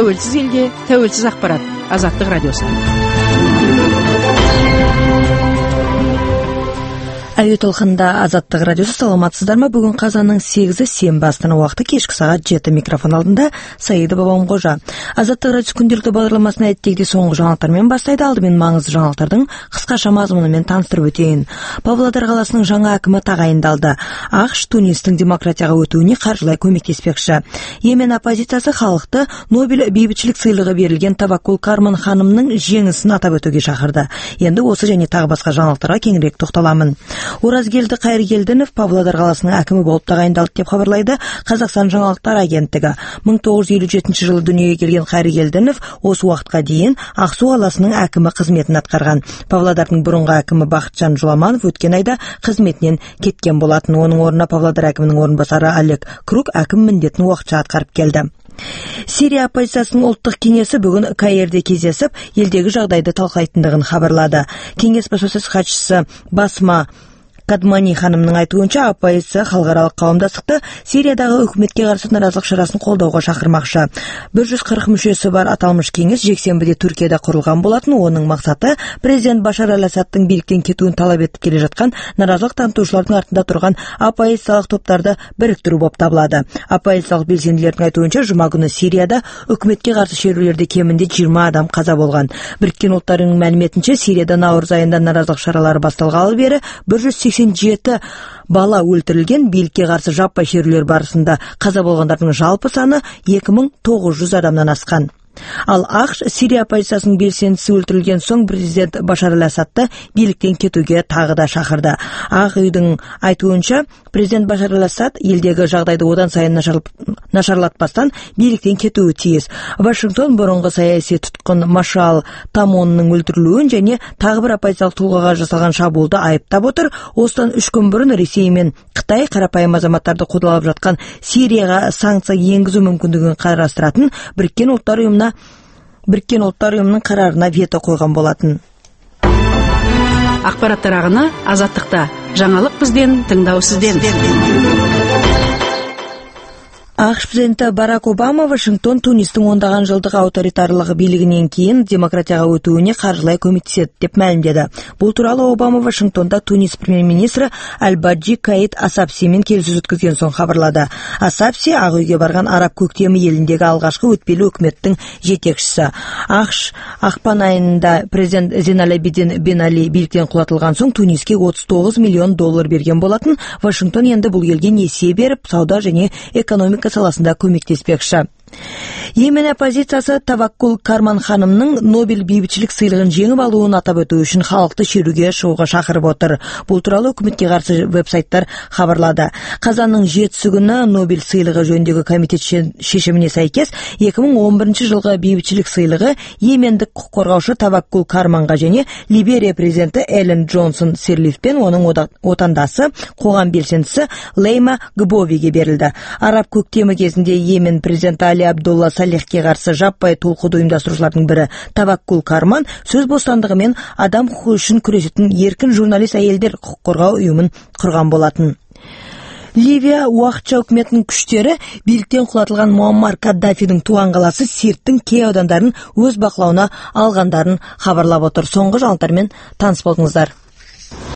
тәуелсіз елде тәуелсіз ақпарат. Азаттық радиосы. Әуе толқында Азаттық радиосы. Саламатсыздар ма? Бүгін қазанның 8-і сенбі Астана уақыты кешкі сағат 7 микрофон алдында Саида Бабамқожа. Азаттық радиосы күнделікті бағдарламасын әдеттегідей соңғы жаңалықтармен бастайды. Алдымен маңызды жаңалықтардың қысқаша мазмұнымен таныстырып өтейін. Павлодар қаласының жаңа әкімі тағайындалды. ақш Тунистің демократияға өтуіне қаржылай көмектеспекші. Йемен оппозициясы халықты Нобель бейбітшілік сыйлығы берілген Таваккул Карман ханымның жеңісін атап өтуге шақырды. Енді осы және тағы басқа жаңалықтарға кеңірек тоқталамын. Оразгелді Қайыргелдінов Павлодар қаласының әкімі болып тағайындалды деп хабарлайды Қазақстан жаңалықтар агенттігі. 1957 жылы дүниеге келген Қайыргелдінов осы уақытқа дейін Ақсу қаласының әкімі қызметін атқарған. Павлодардың бұрынғы әкімі Бақытжан Жұламанов өткен айда қызметінен кеткен болатын. Оның орнына Павлодар әкімінің орынбасары Олег Крук әкім міндетін уақытша атқарып келді. Сирия оппозициясының ұлттық кеңесі бүгін Каирде кездесіп, елдегі жағдайды талқылайтындығын хабарлады. Кеңес баспасөз хатшысы Басма Кадмани ханымның айтуынша, оппозиция халықаралық қауымдастықты Сириядағы үкіметке қарсы наразылық шарасын қолдауға шақырмақшы. 140 мүшесі бар аталмыш кеңес жексенбіде Түркияда құрылған болатын. Оның мақсаты президент Башар Ал-Асадтың биліктен кетуін талап етіп келе жатқан наразылық танытушылардың артында тұрған оппозициялық топтарды біріктіру болып табылады. Оппозициялық белсенділердің айтуынша, жұма күні Сирияда үкіметке қарсы шерулерде кемінде 20 адам қаза болған. Біріккен ұлттар ұйымының мәліметінше, Сирияда наурыз айында наразылық шаралары басталғалы бері 187 бала өлтірілген. Билікке қарсы жаппай шерулер барысында қаза болғандардың жалпы саны 2900 адамнан асқан. Ал ақш Сирия оппозициясының белсендісі өлтірілген соң президент Башар Ал-Асадты биліктен кетуге тағы да шақырды. Ақ үйдің айтуынша, президент Башар Ал-Асад елдегі жағдайды одан сайын нашарлатпастан биліктен кетуі тиіс. Вашингтон бұрынғы саяси тұтқын Машал Тамонның өлтірілуін және тағы бір оппозициялық тұлғаға жасалған шабуылды айыптап отыр. Осыдан 3 күн бұрын Ресей мен Қытай қарапайым азаматтарды қудалап жатқан Сирияға санкция енгізу мүмкіндігін қарастыратын Біріккен ұлттар ұйымының қарарына вето қойған болатын. Ақпараттар ағыны Азаттықта. Жаңалық бізден, тыңдау сізден. ақш президенті Барак Обама Вашингтон Тунистің ондаған жылдық авторитарлығы билігінен кейін демократияға өтуіне қаржылай көмектеседі деп мәлімдеді. Бұл туралы Обама Вашингтонда Тунис премьер-министрі Аль-Баджи Каид Асапсимен келіссөз өткізген соң хабарлады. Асапси Ақ үйге барған араб көктемі еліндегі алғашқы өтпелі үкіметтің жетекшісі. ақш ақпан айында президент Зейн Абидин Бен Али биліктен құлатылған соң Туниске $39 миллион берген болатын. Вашингтон енді бұл елге несие беріп, сауда және экономика саласында көмектеспекші. Йемен оппозициясы Таваккул Карман ханымның Нобель бейбітшілік сыйлығын жеңіп алуын атап өту үшін халықты шеруге шығуға шақырып отыр. Бұл туралы үкіметке қарсы веб-сайттар хабарлады. Қазанның 7-сі күні Нобель сыйлығы жөніндегі комитет шешіміне сәйкес 2011 жылғы бейбітшілік сыйлығы йемендік құқық қорғаушы Таваккул Карманға және Либерия президенті Эллен Джонсон Сирлиф пен оның отандасы қоғам белсендісі Лейма Гбовиге берілді. Араб көктемі кезінде Йемен президенті Али Абдулла Салехке қарсы жаппай толқуды ұйымдастырушылардың бірі Таваккул Карман сөз бостандығы мен адам құқығы үшін күресетін еркін журналист әйелдер құқық қорғау ұйымын құрған болатын. Ливия уақытша үкіметінің күштері биліктен құлатылған Муаммар Каддафидің туған қаласы Сирттің кей аудандарын өз бақылауына алғандарын хабарлап отыр. Соңғы жаңалықтармен таныс болдыңыздар.